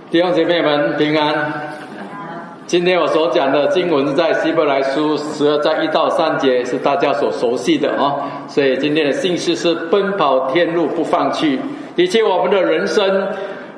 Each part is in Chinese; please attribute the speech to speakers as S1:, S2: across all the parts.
S1: 弟兄姐妹们平安。今天我所讲的经文在希伯来书12章1到3节，是大家所熟悉的所以今天的信息是奔跑天路不放弃。的确我们的人生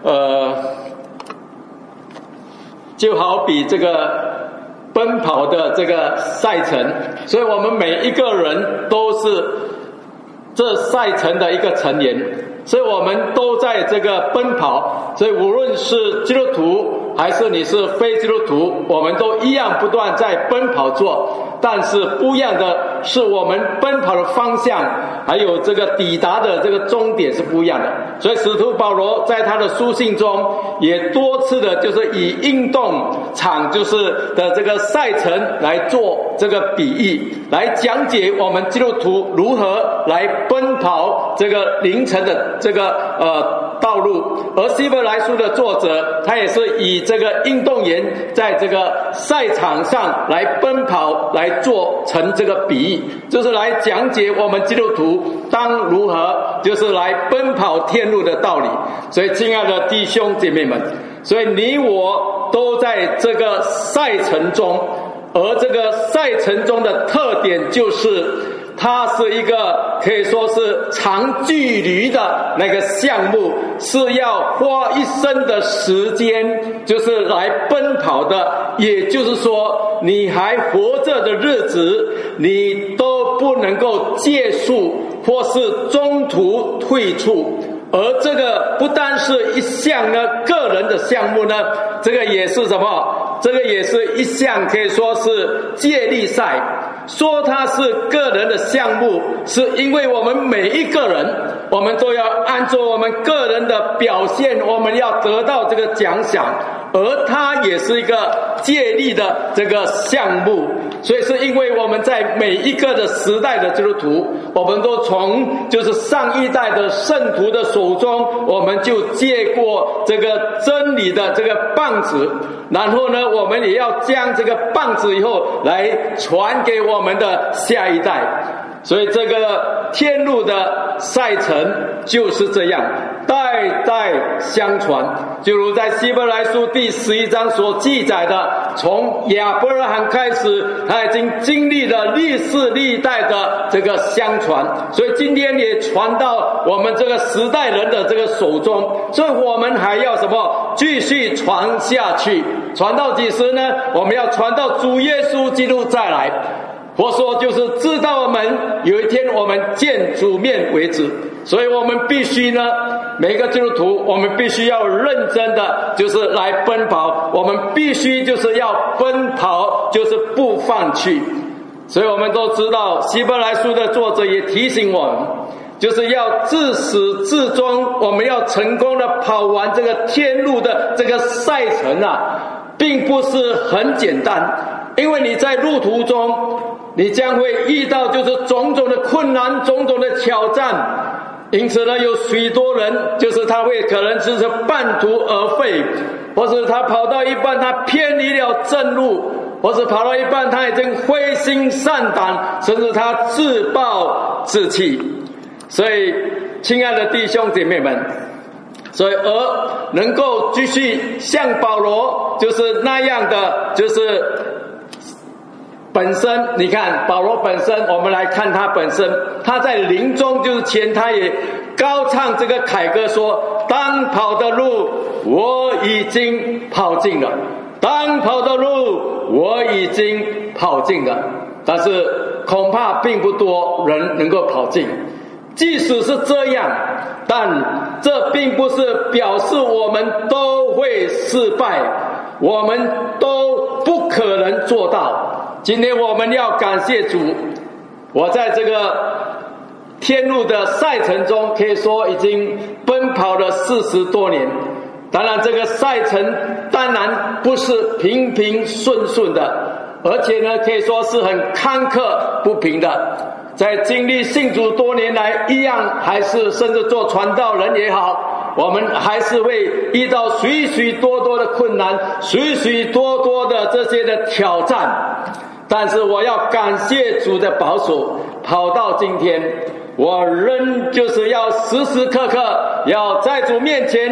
S1: 就好比这个奔跑的这个赛程，所以我们每一个人都是这赛程的一个成员，所以我们都在这个奔跑。所以无论是基督徒还是你是非基督徒，我们都一样不断在奔跑做，但是不一样的是我们奔跑的方向还有这个抵达的这个终点是不一样的。所以使徒保罗在他的书信中也多次的就是以运动场就是的这个赛程来做这个比喻，来讲解我们基督徒如何来奔跑这个凌晨的这个道路。而希伯来书的作者他也是以这个运动员在这个赛场上来奔跑来做成这个比喻，就是来讲解我们基督徒当如何就是来奔跑天路的道理。所以亲爱的弟兄姐妹们，所以你我都在这个赛程中，而这个赛程中的特点就是它是一个可以说是长距离的那个项目，是要花一生的时间就是来奔跑的。也就是说你还活着的日子，你都不能够结束或是中途退出。而这个不单是一项呢个人的项目呢，这个也是什么？这个也是一项可以说是接力赛。说它是个人的项目，是因为我们每一个人，我们都要按照我们个人的表现，我们要得到这个奖赏。而它也是一个借力的这个项目，所以是因为我们在每一个的时代的基督徒，我们都从就是上一代的圣徒的手中，我们就接过这个真理的这个棒子，然后呢我们也要将这个棒子以后来传给我们的下一代。所以这个天路的赛程就是这样代代相传，就如在希伯来书第11章所记载的，从亚伯拉罕开始，他已经经历了历世历代的这个相传，所以今天也传到我们这个时代人的这个手中。所以我们还要什么？继续传下去，传到几时呢？我们要传到主耶稣基督再来，或说就是直到我们有一天我们见主面为止。所以我们必须呢，每个基督徒我们必须要认真的就是来奔跑，我们必须就是要奔跑，就是不放弃。所以我们都知道希伯来书的作者也提醒我们，就是要自始至终，我们要成功的跑完这个天路的这个赛程并不是很简单。因为你在路途中你将会遇到就是种种的困难，种种的挑战。因此呢，有许多人就是他会可能只是半途而废，或是他跑到一半他偏离了正路，或是跑到一半他已经灰心丧胆，甚至他自暴自弃。所以亲爱的弟兄姐妹们，所以而能够继续像保罗就是那样的就是本身，你看保罗本身，我们来看他本身，他在临终就是前，他也高唱这个凯歌说，当跑的路我已经跑尽了，当跑的路我已经跑尽了。但是恐怕并不多人能够跑尽。即使是这样，但这并不是表示我们都会失败，我们都不可能做到。今天我们要感谢主，我在这个天路的赛程中可以说已经奔跑了40多年。当然这个赛程当然不是平平顺顺的，而且呢可以说是很坎坷不平的。在经历信主多年来，一样还是甚至做传道人也好，我们还是会遇到许许多多的困难，许许多多的这些的挑战。但是我要感谢主的保守，跑到今天，我仍就是要时时刻刻要在主面前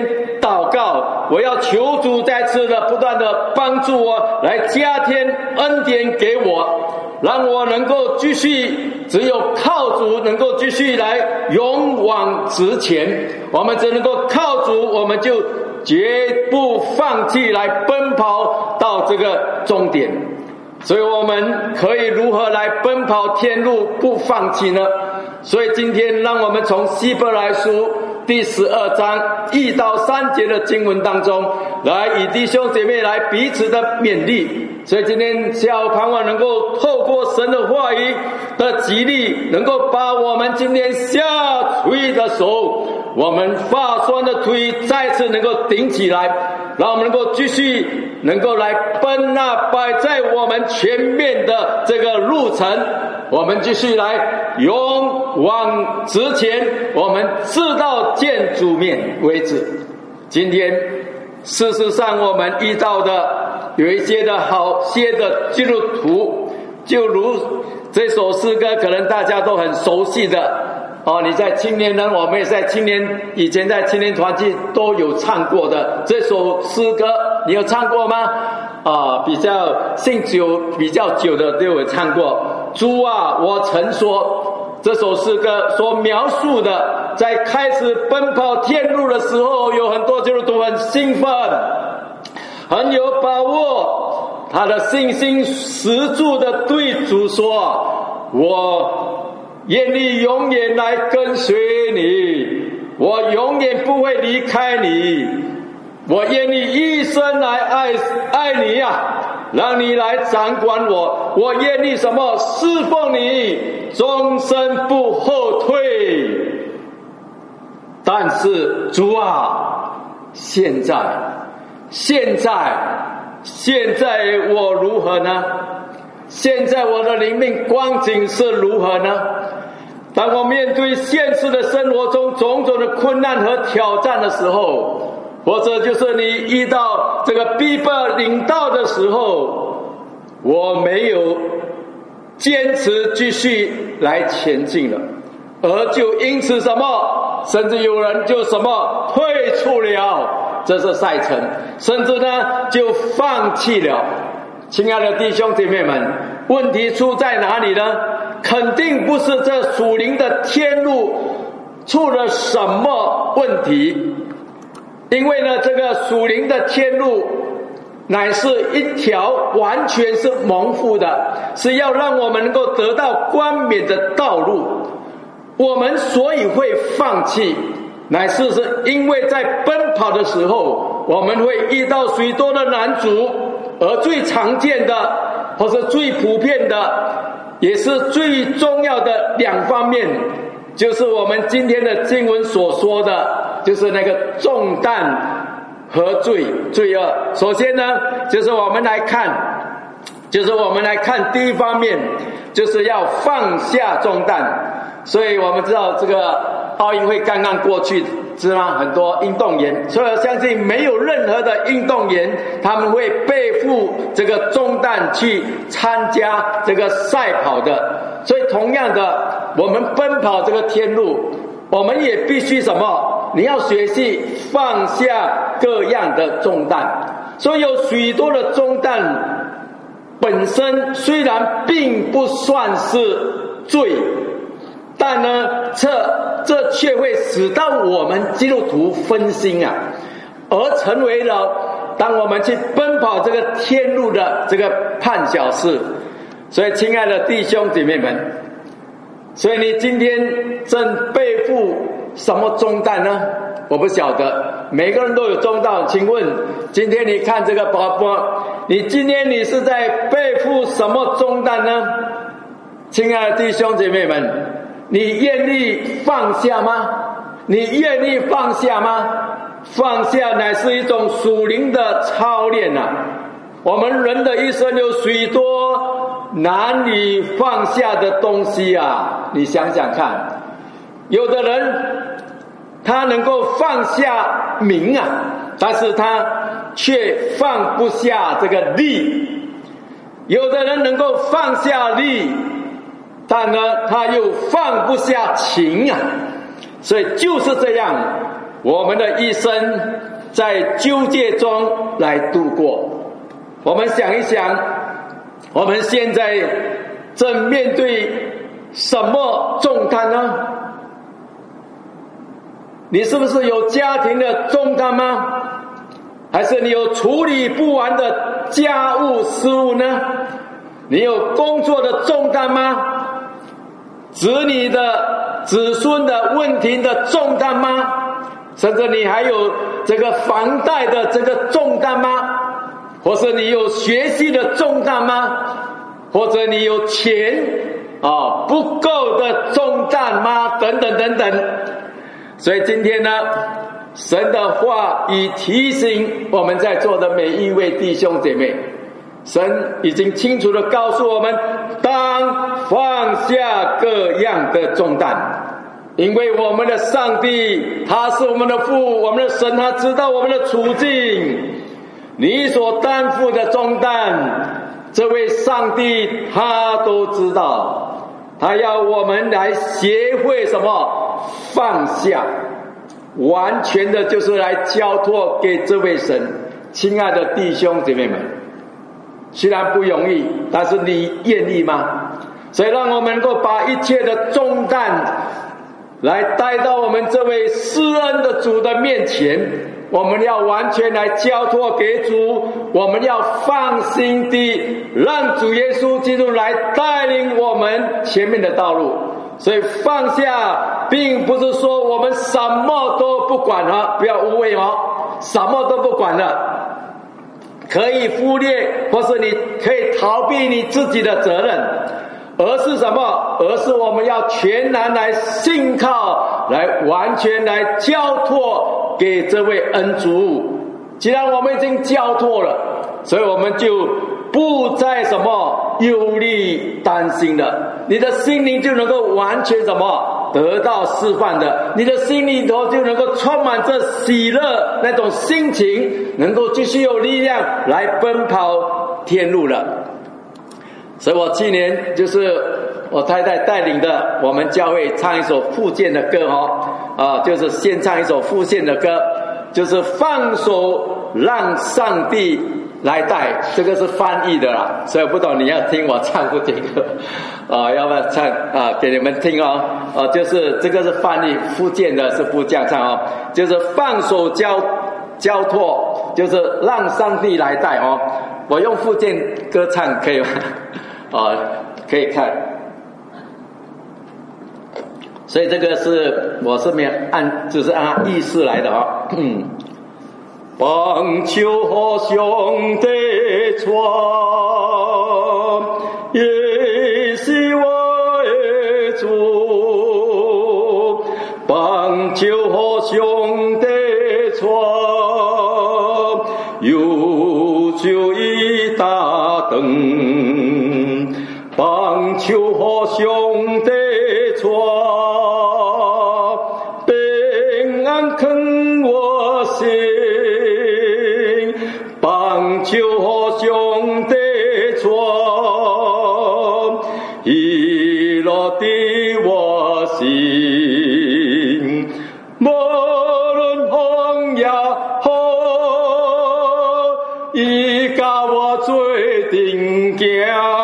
S1: 祷告，我要求主再次的不断的帮助我，来加添恩典给我，让我能够继续，只有靠主能够继续来勇往直前。我们只能够靠主，我们就绝不放弃来奔跑到这个终点。所以我们可以如何来奔跑天路不放弃呢？所以今天让我们从希伯来书第12章1到3节的经文当中，来与弟兄姐妹来彼此的勉励。所以今天下午盼望能够透过神的话语的激励，能够把我们今天下垂的手，我们发酸的腿再次能够顶起来，让我们能够继续能够来奔那摆在我们前面的这个路程，我们继续来勇往直前，我们直到见主面为止。今天事实上我们遇到的有一些的好些的基督徒，就如这首诗歌可能大家都很熟悉的你在青年人，我们也在以前在青年团契都有唱过的这首诗歌，你有唱过吗？比较比较久的都有唱过。主啊，我曾说，这首诗歌所描述的，在开始奔跑天路的时候，有很多基督徒很兴奋，很有把握，他的信心十足的对主说：我愿意永远来跟随你，我永远不会离开你，我愿意一生来爱你让你来掌管我，我愿意什么？侍奉你，终身不后退。但是主啊，现在我如何呢？现在我的灵命光景是如何呢？当我面对现实的生活中种种的困难和挑战的时候，或者就是你遇到这个逼迫领导的时候，我没有坚持继续来前进了，而就因此什么，甚至有人就什么退出了这是赛程，甚至呢就放弃了。亲爱的弟兄姐妹们，问题出在哪里呢？肯定不是这属灵的天路出了什么问题，因为呢这个属灵的天路乃是一条完全是蒙福的，是要让我们能够得到冠冕的道路。我们所以会放弃，乃是因为在奔跑的时候，我们会遇到许多的难阻，而最常见的或是最普遍的，也是最重要的两方面，就是我们今天的经文所说的，就是那个重担和罪恶。首先呢，就是我们来看第一方面，就是要放下重担。所以我们知道这个奥运会刚刚过去，知道很多运动员，所以我相信没有任何的运动员他们会背负这个重担去参加这个赛跑的。所以同样的，我们奔跑这个天路，我们也必须什么？你要学习放下各样的重担。所以有许多的重担本身虽然并不算是罪，但呢这却会使到我们基督徒分心而成为了当我们去奔跑这个天路的这个绊脚石。所以亲爱的弟兄姐妹们，所以你今天正背负什么重担呢？我不晓得，每个人都有重担。请问今天你看这个宝宝，今天你是在背负什么重担呢？亲爱的弟兄姐妹们，你愿意放下吗？你愿意放下吗？放下乃是一种属灵的操练我们人的一生有许多难以放下的东西你想想看，有的人他能够放下名但是他却放不下这个利；有的人能够放下利，但呢他又放不下情所以就是这样，我们的一生在纠结中来度过。我们想一想，我们现在正面对什么重担呢？你是不是有家庭的重担吗？还是你有处理不完的家务事务呢？你有工作的重担吗？子女的子孙的问题的重担吗？甚至你还有这个房贷的这个重担吗？或是你有学习的重担吗？或者你有钱不够的重担吗？等等等等。所以今天呢，神的话语提醒我们在座的每一位弟兄姐妹，神已经清楚地告诉我们，当放下各样的重担，因为我们的上帝他是我们的父，我们的神，他知道我们的处境，你所担负的重担，这位上帝他都知道，他要我们来学会什么？放下，完全的就是来交托给这位神。亲爱的弟兄姐妹们，虽然不容易，但是你愿意吗？所以让我们能够把一切的重担来带到我们这位施恩的主的面前，我们要完全来交托给主，我们要放心地让主耶稣基督来带领我们前面的道路。所以放下并不是说我们什么都不管了，不要误会什么都不管了，可以忽略，或是你可以逃避你自己的责任，而是什么？而是我们要全然来信靠，来完全来交托给这位恩主。既然我们已经交托了，所以我们就不再什么忧虑担心了，你的心灵就能够完全什么得到释放的，你的心里头就能够充满着喜乐，那种心情能够继续有力量来奔跑天路了。所以我去年就是我太太带领的我们教会唱一首复健的歌就是先唱一首复健的歌，就是放手让上帝来带，这个是翻译的啦，所以我不懂你要听我唱不听要不要唱给你们听就是这个是翻译，福建的是不这样唱就是放手交托，就是让上帝来带我用福建歌唱可以吗？可以看。所以这个是我是没有就是按意思来的帮求和兄弟传，也是我的主。帮求和兄弟传，有就一大灯。帮求和兄弟传，平安肯我心。帮求和兄弟传，喜乐的我心。无论风也好，伊甲我做定行。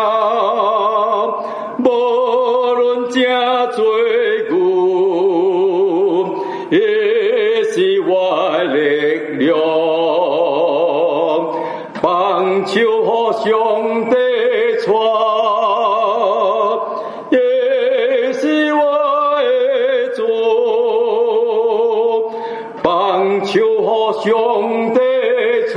S1: 无论正做牛，也是我的力量。帮求和兄弟传，也是我的主。帮求和兄弟传，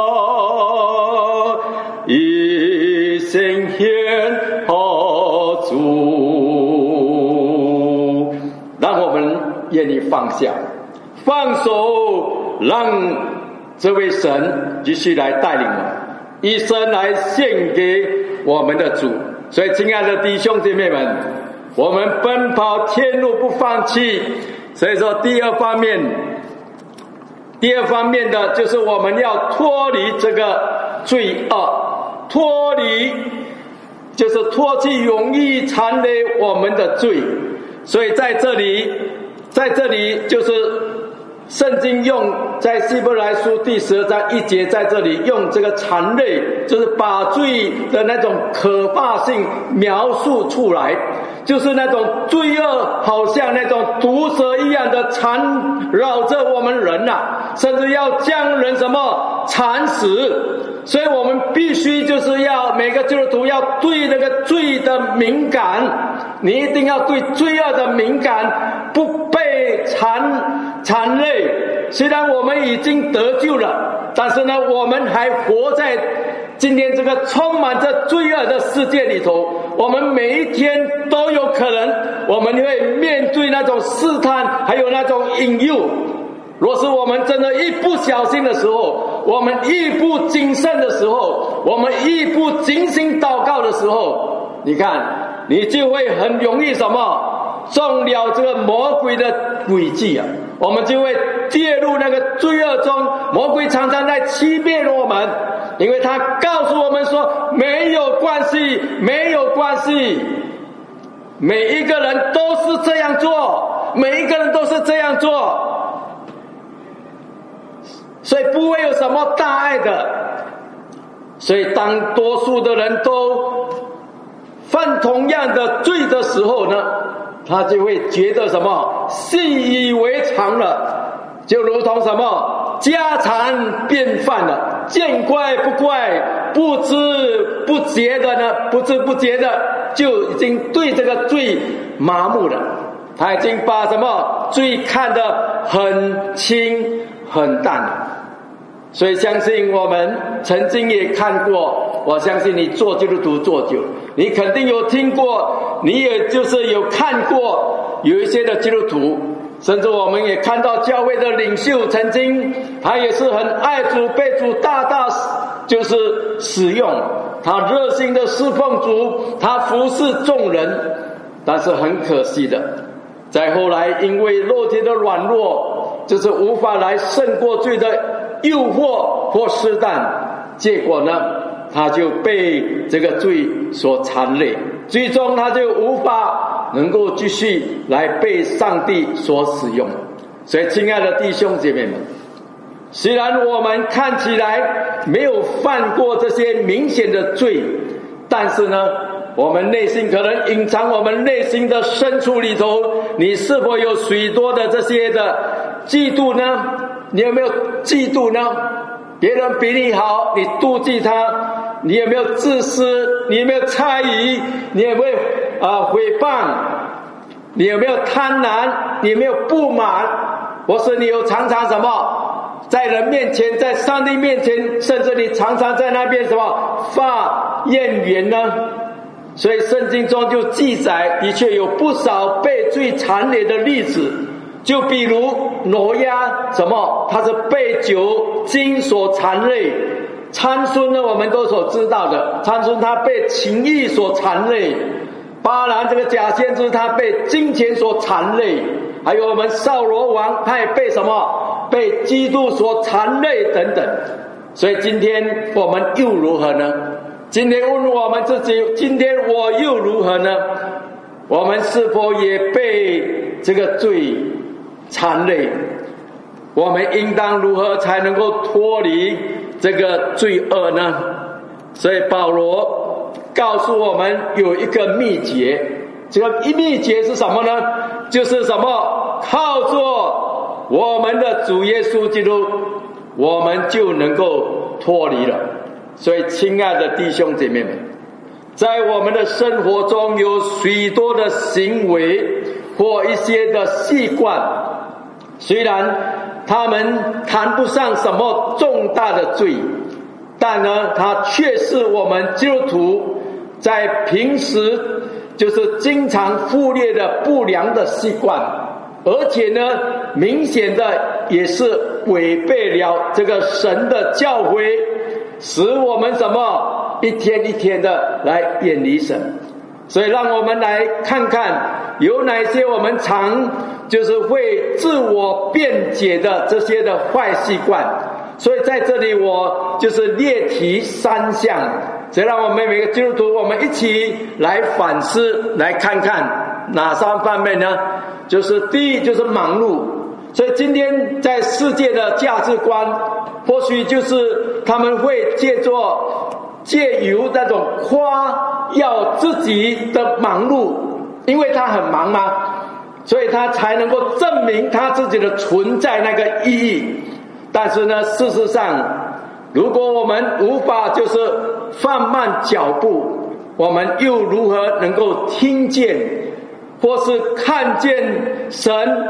S1: 一生献和主。让我们愿意放下，放手，让这位神继续来带领我们，一生来献给我们的主。所以亲爱的弟兄姐妹们，我们奔跑天路不放弃。所以说第二方面的就是我们要脱离这个罪恶，脱离就是脱去容易缠累我们的罪。所以在这里就是圣经用在希伯来书第12章1节，在这里用这个残类，就是把罪的那种可怕性描述出来，就是那种罪恶好像那种毒蛇一样的缠绕着我们人甚至要将人什么缠死。所以我们必须就是要每个基督徒要对那个罪的敏感，你一定要对罪恶的敏感，不被缠累。虽然我们已经得救了，但是呢，我们还活在今天这个充满着罪恶的世界里头。我们每一天都有可能，我们会面对那种试探，还有那种引诱。若是我们真的一不小心的时候，我们一不谨慎的时候，我们一不精心祷告的时候，你看你就会很容易什么中了这个魔鬼的诡计我们就会跌入那个罪恶中。魔鬼常常在欺骗我们，因为他告诉我们说没有关系，没有关系，每一个人都是这样做，每一个人都是这样做，所以不会有什么大碍的。所以当多数的人都犯同样的罪的时候呢，他就会觉得什么习以为常了，就如同什么家常便饭了，见怪不怪，不知不觉的呢，不知不觉的就已经对这个罪麻木了。他已经把什么罪看得很轻很淡了。所以相信我们曾经也看过，我相信你做基督徒做久，你肯定有听过，你也就是有看过有一些的基督徒，甚至我们也看到教会的领袖曾经他也是很爱主，被主大大就是使用，他热心的侍奉主，他服侍众人。但是很可惜的，在后来因为肉体的软弱，就是无法来胜过罪的诱惑或试探，结果呢他就被这个罪所缠累，最终他就无法能够继续来被上帝所使用。所以亲爱的弟兄姐妹们，虽然我们看起来没有犯过这些明显的罪，但是呢我们内心可能隐藏我们内心的深处里头，你是否有许多的这些的嫉妒呢？你有没有嫉妒呢？别人比你好，你妒忌他；你有没有自私？你有没有猜疑？你有没有诽谤？你有没有贪婪？你有没有不满？或是你有常常什么在人面前，在上帝面前，甚至你常常在那边什么发怨言呢？所以圣经中就记载，的确有不少被罪缠累的例子。就比如挪亚什么，他是被酒精所缠累；参孙呢，我们都所知道的，参孙他被情欲所缠累；巴兰这个假先知他被金钱所缠累；还有我们扫罗王，他也被什么？被嫉妒所缠累等等。所以今天我们又如何呢？今天问我们自己，今天我又如何呢？我们是否也被这个罪缠累？我们应当如何才能够脱离这个罪恶呢？所以保罗告诉我们有一个秘诀，这个秘诀是什么呢？就是什么？靠着我们的主耶稣基督，我们就能够脱离了。所以亲爱的弟兄姐妹们，在我们的生活中有许多的行为或一些的习惯，虽然他们谈不上什么重大的罪，但呢它却是我们基督徒在平时就是经常忽略的不良的习惯，而且呢明显的也是违背了这个神的教诲，使我们什么一天一天的来远离神。所以让我们来看看有哪些我们常就是会自我辩解的这些的坏习惯。所以在这里我就是列提3项，所以让我们每个基督徒我们一起来反思，来看看哪3方面呢？就是第一就是忙碌， 所以今天在世界的价值观，或许就是他们会借由那种夸耀自己的忙碌，因为他很忙嘛，所以他才能够证明他自己的存在那个意义。但是呢，事实上，如果我们无法就是放慢脚步，我们又如何能够听见或是看见神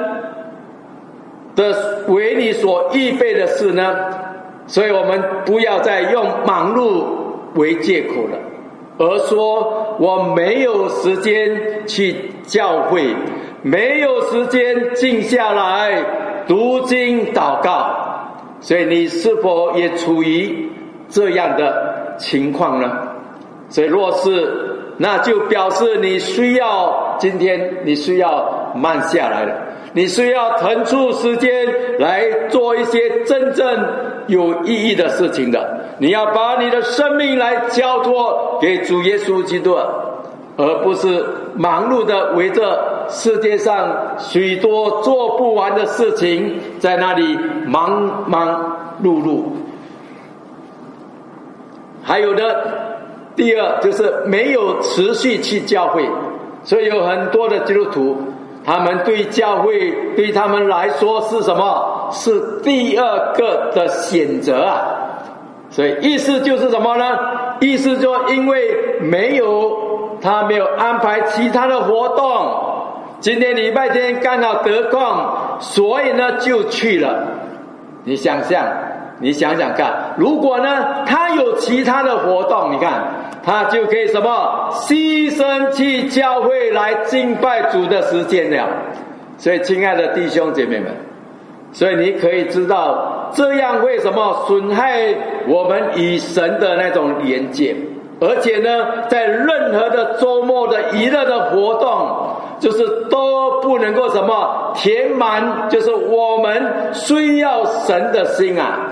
S1: 的为你所预备的事呢？所以我们不要再用忙碌为借口了，而说我没有时间去教会，没有时间静下来读经祷告。所以你是否也处于这样的情况呢？所以若是，那就表示你需要今天你需要慢下来了，你需要腾出时间来做一些真正有意义的事情的。你要把你的生命来交托给主耶稣基督，而不是忙碌的围着世界上许多做不完的事情在那里忙忙碌碌。还有的第二就是没有持续去教会，所以有很多的基督徒，他们对教会对他们来说是什么？是第二个的选择啊。所以意思就是什么呢？意思就因为他没有安排其他的活动，今天礼拜天刚好得空，所以呢就去了。你想想看，如果呢他有其他的活动，你看他就可以什么牺牲去教会来敬拜主的时间了。所以亲爱的弟兄姐妹们，所以你可以知道这样会什么损害我们与神的那种连接。而且呢，在任何的周末的娱乐的活动，就是都不能够什么填满，就是我们需要神的心啊。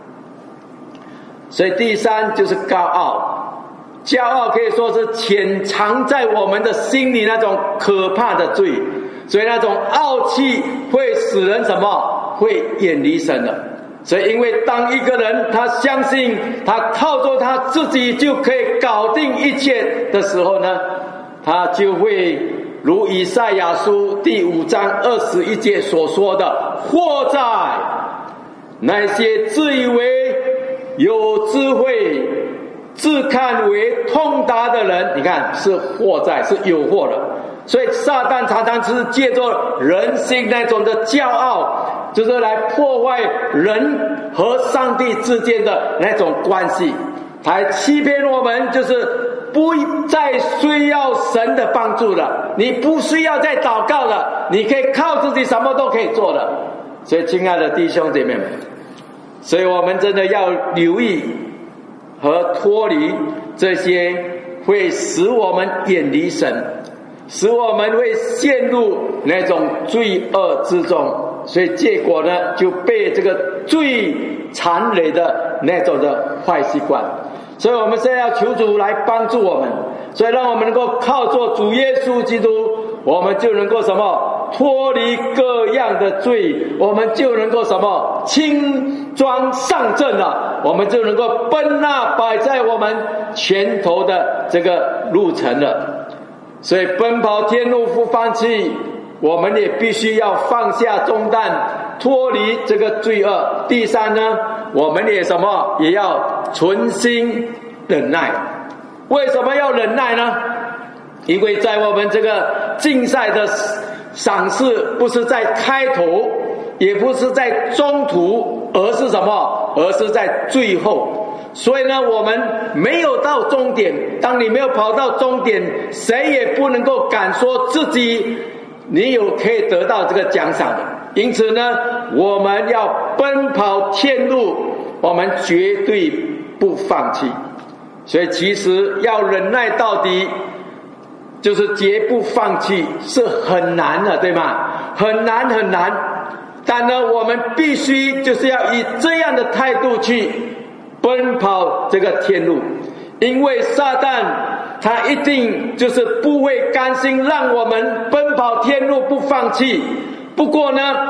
S1: 所以第三就是高傲，骄傲可以说是潜藏在我们的心里那种可怕的罪，所以那种傲气会使人什么？会远离神的。所以因为当一个人他相信他靠着他自己就可以搞定一切的时候呢，他就会如以赛亚书第5章21节所说的，祸在那些自以为有智慧自看为通达的人，你看是祸在，是有祸的。所以撒旦常常是借着人心那种的骄傲，就是来破坏人和上帝之间的那种关系，来欺骗我们，就是不再需要神的帮助了，你不需要再祷告了，你可以靠自己什么都可以做的。所以亲爱的弟兄姐妹们，所以我们真的要留意和脱离这些会使我们远离神，使我们会陷入那种罪恶之中，所以结果呢就被这个最残忍的那种的坏习惯。所以我们现在要求主来帮助我们，所以让我们能够靠着主耶稣基督，我们就能够什么脱离各样的罪，我们就能够什么轻装上阵了，我们就能够奔那摆在我们前头的这个路程了。所以奔跑天路不放弃，我们也必须要放下重担，脱离这个罪恶。第三呢，我们也什么也要存心忍耐。为什么要忍耐呢？因为在我们这个竞赛的赏赐不是在开头，也不是在中途，而是什么？而是在最后。所以呢，我们没有到终点，当你没有跑到终点，谁也不能够敢说自己你有可以得到这个奖赏的。因此呢，我们要奔跑天路，我们绝对不放弃。所以其实要忍耐到底，就是绝不放弃，是很难的，对吗？很难很难。但呢，我们必须就是要以这样的态度去奔跑这个天路，因为撒旦他一定就是不会甘心让我们奔跑天路不放弃。不过呢，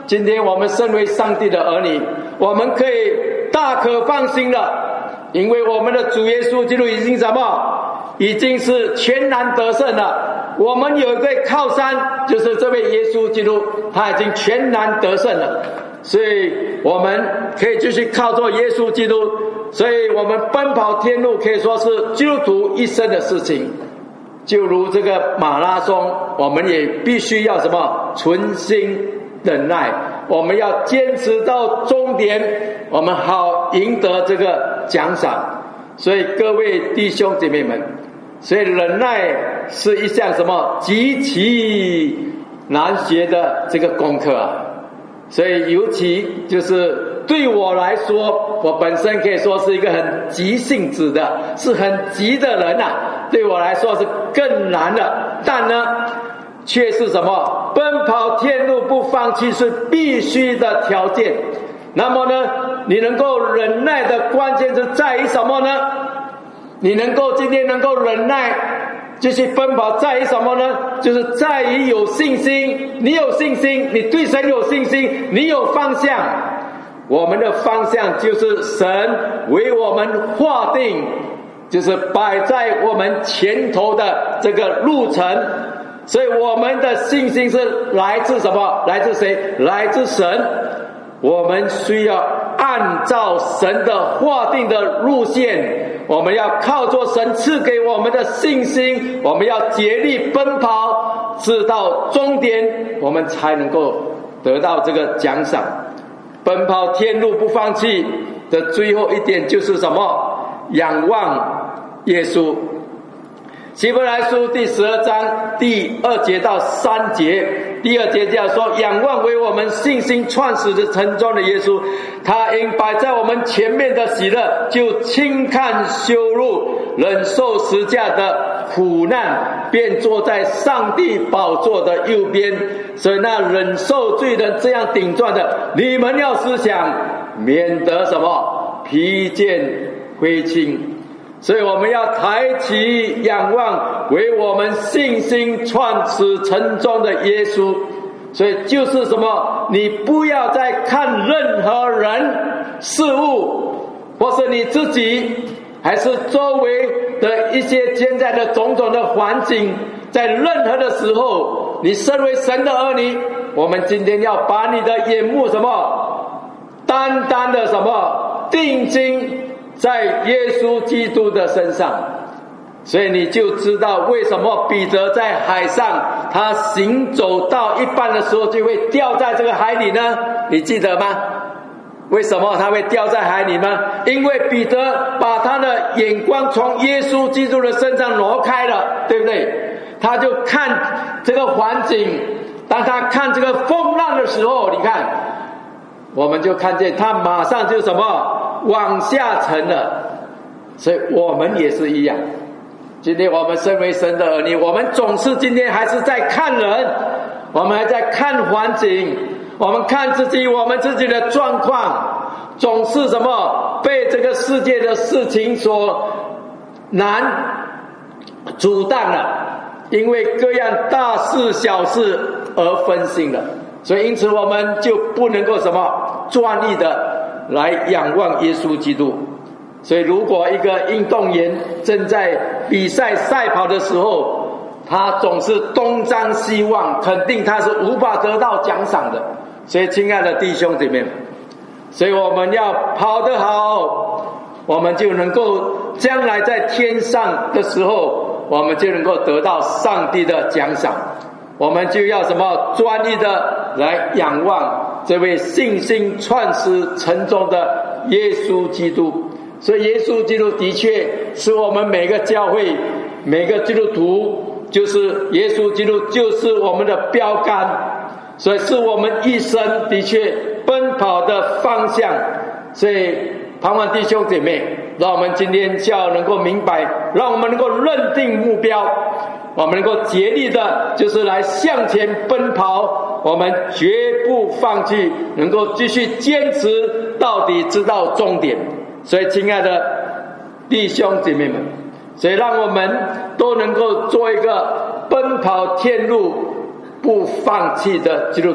S1: 今天我们身为上帝的儿女，我们可以大可放心了，因为我们的主耶稣基督已经什么？已经是全然得胜了。我们有一个靠山，就是这位耶稣基督，他已经全然得胜了，所以我们可以继续靠着耶稣基督。所以我们奔跑天路可以说是基督徒一生的事情，就如这个马拉松，我们也必须要什么？存心忍耐，我们要坚持到终点，我们好赢得这个奖赏。所以各位弟兄姐妹们，所以忍耐是一项什么极其难学的这个功课啊！所以尤其就是对我来说，我本身可以说是一个很急性子的，是很急的人啊，对我来说是更难的。但呢，却是什么？奔跑天路不放弃是必须的条件。那么呢，你能够忍耐的关键是在于什么呢？你今天能够忍耐继续奔跑，在于什么呢？就是在于有信心。你有信心，你对神有信心，你有方向。我们的方向就是神为我们划定，就是摆在我们前头的这个路程。所以我们的信心是来自什么？来自谁？来自神。我们需要按照神的划定的路线，我们要靠着神赐给我们的信心，我们要竭力奔跑，直到终点，我们才能够得到这个奖赏。奔跑天路不放弃的最后一点就是什么？仰望耶稣。希伯来书第12章第2节到3节，第2节这样说：仰望为我们信心创始的成终的耶稣，他因摆在我们前面的喜乐，就轻看羞辱，忍受十架的苦难，便坐在上帝宝座的右边。所以那忍受罪人这样顶撞的，你们要思想，免得什么疲倦灰烬。所以我们要抬起仰望为我们信心创始成终的耶稣。所以就是什么？你不要再看任何人事物，或是你自己，还是周围的一些现在的种种的环境，在任何的时候，你身为神的儿女，我们今天要把你的眼目什么？单单的什么？定睛在耶稣基督的身上。所以你就知道为什么彼得在海上，他行走到一半的时候就会掉在这个海里呢？你记得吗？为什么他会掉在海里吗？因为彼得把他的眼光从耶稣基督的身上挪开了，对不对？他就看这个环境，当他看这个风浪的时候，你看我们就看见他马上就什么往下沉了。所以我们也是一样，今天我们身为神的儿女，我们总是今天还是在看人，我们还在看环境，我们看自己，我们自己的状况，总是什么被这个世界的事情所难阻挡了，因为各样大事小事而分心了。所以因此我们就不能够什么专一的来仰望耶稣基督。所以如果一个运动员正在比赛赛跑的时候，他总是东张西望，肯定他是无法得到奖赏的。所以亲爱的弟兄姐妹们，所以我们要跑得好，我们就能够将来在天上的时候，我们就能够得到上帝的奖赏。我们就要什么专一的来仰望这位信心创始成终的耶稣基督。所以耶稣基督的确是我们每个教会每个基督徒，就是耶稣基督就是我们的标杆，所以是我们一生的确奔跑的方向。所以盼望弟兄姐妹，让我们今天就要能够明白，让我们能够认定目标，我们能够竭力的就是来向前奔跑，我们绝不放弃，能够继续坚持到底，直到终点。所以亲爱的弟兄姐妹们，所以让我们都能够做一个奔跑天路不放弃的基督徒。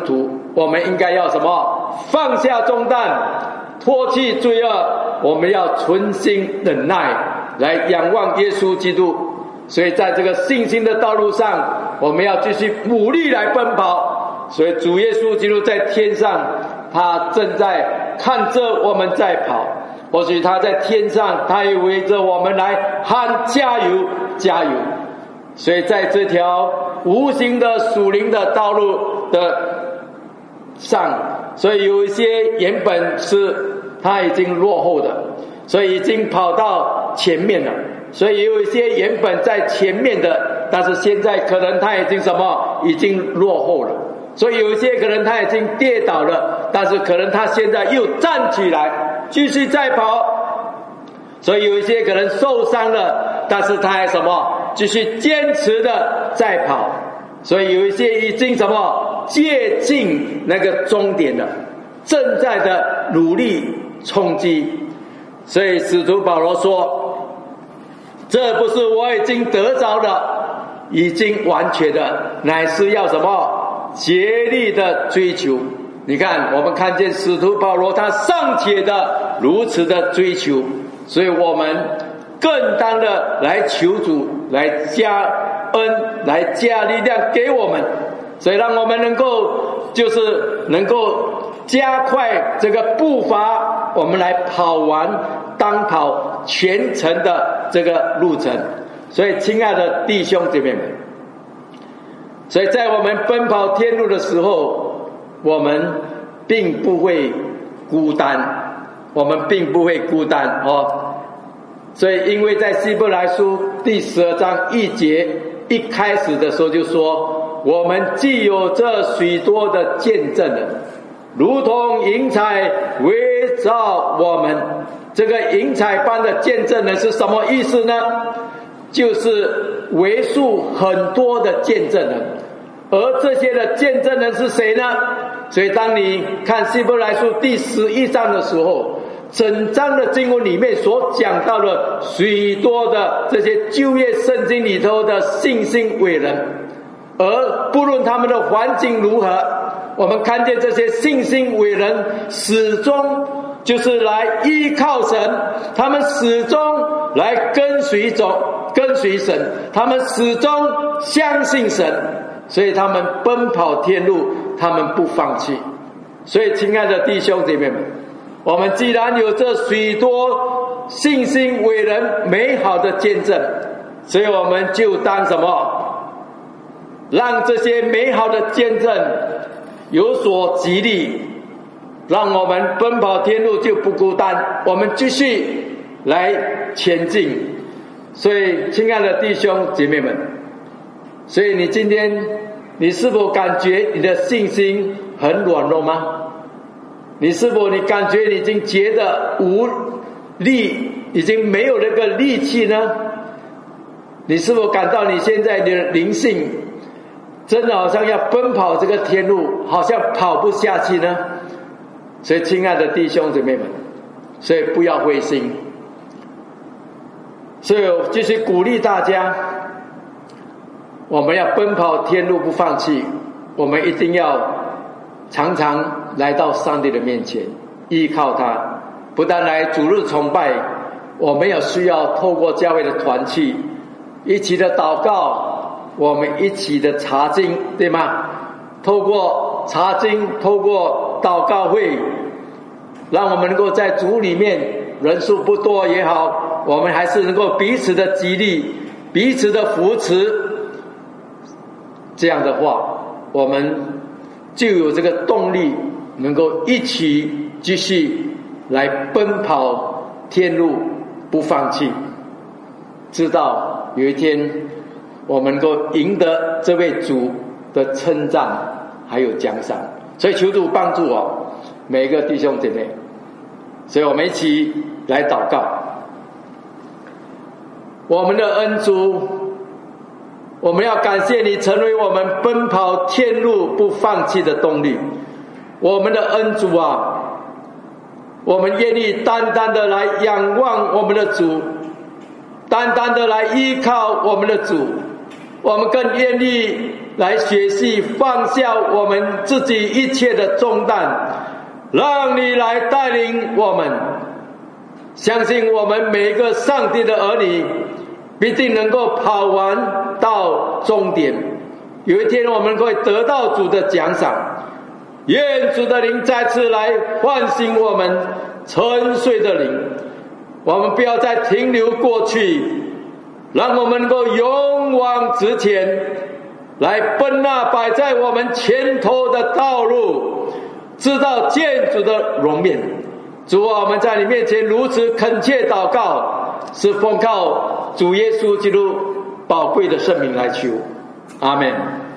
S1: 我们应该要什么？放下重担，脱去罪恶，我们要存心忍耐，来仰望耶稣基督。所以在这个信心的道路上，我们要继续努力来奔跑。所以主耶稣基督在天上，他正在看着我们在跑，或许他在天上，他也围着我们来喊加油加油。所以在这条无形的属灵的道路的上，所以有一些原本是他已经落后的，所以已经跑到前面了，所以有一些原本在前面的，但是现在可能他已经什么，已经落后了。所以有一些可能他已经跌倒了，但是可能他现在又站起来继续再跑。所以有一些可能受伤了，但是他还什么，继续坚持的在跑。所以有一些已经什么，接近那个终点了，正在的努力冲击。所以使徒保罗说，这不是我已经得着了，已经完全的，乃是要什么，竭力的追求。你看，我们看见使徒保罗他尚且的如此的追求，所以我们更当的来求主来加恩，来加力量给我们，所以让我们能够就是能够加快这个步伐，我们来跑完当跑全程的这个路程。所以亲爱的弟兄姐妹们，所以在我们奔跑天路的时候，我们并不会孤单，我们并不会孤单哦。所以因为在希伯来书第12章1节一开始的时候就说，我们既有这许多的见证人，如同云彩围绕我们。这个云彩般的见证人是什么意思呢？就是为数很多的见证人。而这些的见证人是谁呢？所以当你看希伯来书第11章的时候，整章的经文里面所讲到的许多的这些旧约圣经里头的信心伟人，而不论他们的环境如何，我们看见这些信心伟人始终就是来依靠神，他们始终来跟随神，他们始终相信神，所以他们奔跑天路，他们不放弃。所以亲爱的弟兄姐妹们，我们既然有这许多信心伟人美好的见证，所以我们就当什么，让这些美好的见证有所激励，让我们奔跑天路就不孤单，我们继续来前进。所以亲爱的弟兄姐妹们，所以你今天你是否感觉你的信心很软弱吗？你是否你感觉你已经觉得无力，已经没有那个力气呢？你是否感到你现在的灵性真的好像要奔跑这个天路，好像跑不下去呢？所以亲爱的弟兄姐妹们，所以不要灰心。所以我继续鼓励大家，我们要奔跑天路不放弃，我们一定要常常来到上帝的面前，依靠他。不但来主日崇拜，我们也需要透过教会的团契，一起的祷告，我们一起的查经，对吗？透过查经，透过祷告会，让我们能够在主里面，人数不多也好，我们还是能够彼此的激励，彼此的扶持。这样的话，我们就有这个动力，能够一起继续来奔跑天路，不放弃，知道有一天我们能够赢得这位主的称赞还有奖赏。所以求主帮助我每一个弟兄姐妹，所以我们一起来祷告。我们的恩主，我们要感谢你成为我们奔跑天路不放弃的动力。我们的恩主啊，我们愿意单单的来仰望我们的主，单单的来依靠我们的主，我们更愿意来学习放下我们自己一切的重担，让你来带领我们。相信我们每一个上帝的儿女必定能够跑完到终点，有一天我们会得到主的奖赏。愿主的灵再次来唤醒我们沉睡的灵，我们不要再停留过去，让我们能够勇往直前，来奔那摆在我们前头的道路，直到见主的容面。主啊，我们在你面前如此恳切祷告，是奉靠主耶稣基督宝贵的圣名来求，阿们。